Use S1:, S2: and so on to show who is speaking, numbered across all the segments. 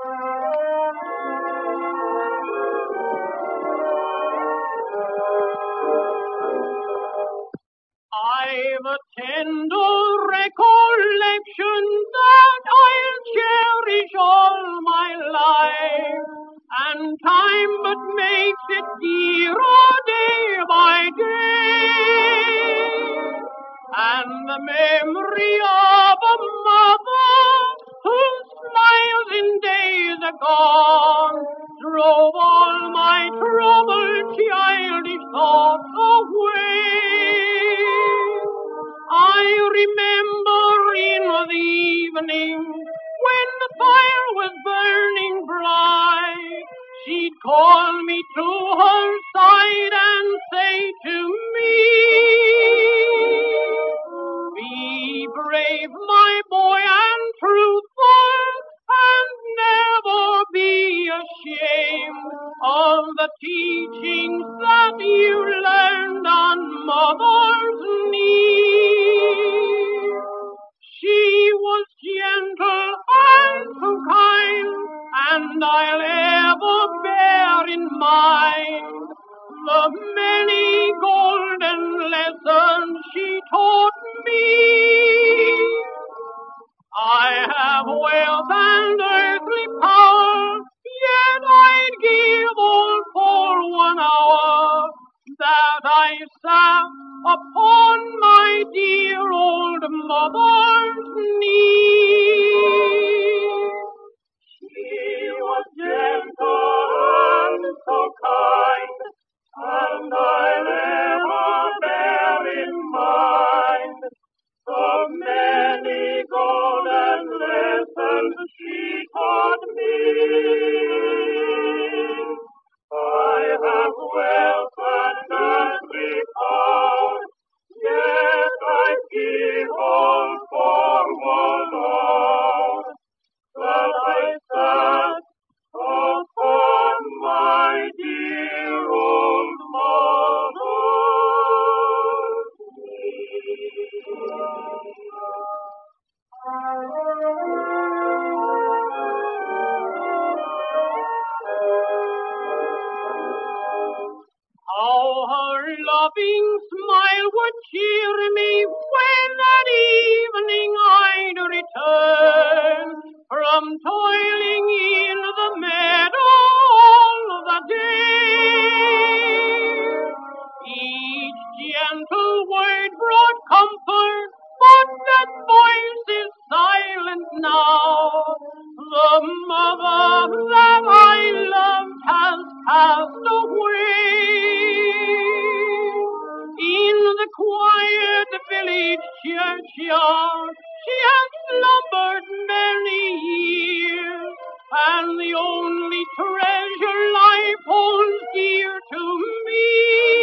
S1: I've a tender recollection that I'll cherish all my life, and time but makes it dearer day by day. And the memory of a mother whose smiles in days agone drove all my troubled childish thoughts away. I remember in the evening when the fire was burning bright, she'd call me to her side and say to me, "Be brave, my boy, and truthful, and never be ashamed of the teachings that you learned on mother's knee." She was gentle and so kind, and I'll ever bear in mind the many golden lessons she taught me. I have wealth and earthly power, yet I'd give all for 1 hour that I sat upon my dear old mother's knee. She was gentle and so kind, and I'll ever bear in mind the many golden lessons she taught me. I have wealth and earthly power, yet I give all for 1 hour that I sat upon my dear old mother's knee. How her loving smile would cheer me when at evening I'd return from toiling in the meadow all the day. Each gentle word brought comfort, but that voice is silent now. The mother that I loved has passed away. In the quiet village churchyard she has slumbered many years, and the only treasure life holds dear to me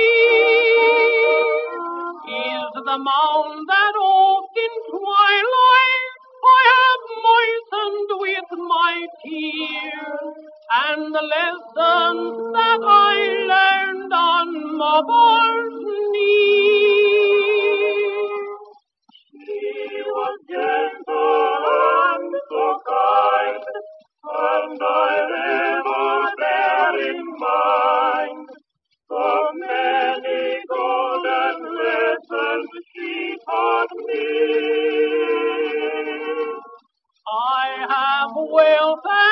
S1: is the mound that oft in twilight I have moistened with my tears, and the lessons that I learned on mother's knee. She was gentle and so kind, and I'll ever bear in mind the many golden lessons she taught me. I have wealth